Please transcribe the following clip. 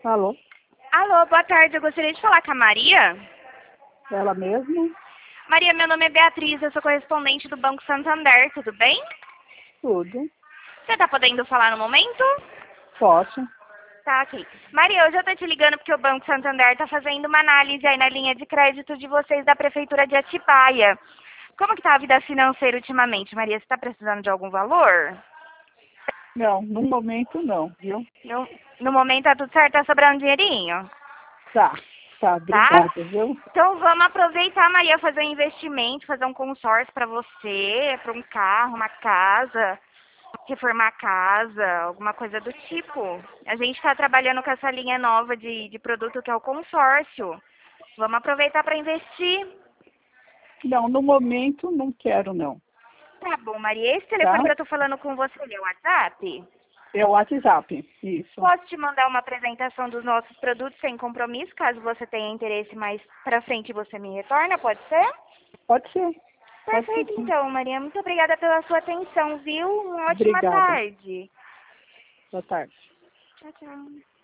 Alô? Alô, boa tarde. Eu gostaria de falar com a Maria. Ela mesma? Maria, meu nome é Beatriz, eu sou correspondente do Banco Santander, tudo bem? Tudo. Você está podendo falar no momento? Posso? Tá, ok. Maria, eu já estou te ligando porque o Banco Santander está fazendo uma análise aí na linha de crédito de vocês da Prefeitura de Atibaia. Como que tá a vida financeira ultimamente, Maria? Você está precisando de algum valor? Não, no momento não, viu? No momento tá tudo certo, tá sobrando dinheirinho? Tá, tá, Tá? obrigada, viu? Então vamos aproveitar, Maria, fazer um investimento, fazer um consórcio para você, para um carro, uma casa, reformar a casa, alguma coisa do tipo. A gente está trabalhando com essa linha nova de produto que é o consórcio. Vamos aproveitar para investir. Não, no momento não quero não, Tá bom, Maria. Esse telefone tá? que eu tô falando com você é o WhatsApp? É o WhatsApp, isso. Posso te mandar uma apresentação dos nossos produtos sem compromisso, caso você tenha interesse mais pra frente você me retorna, pode ser? Pode ser, pode ser Perfeito, sim. então, Maria. Muito obrigada pela sua atenção, viu? Uma ótima Obrigada. tarde. Boa tarde. Tchau, tchau.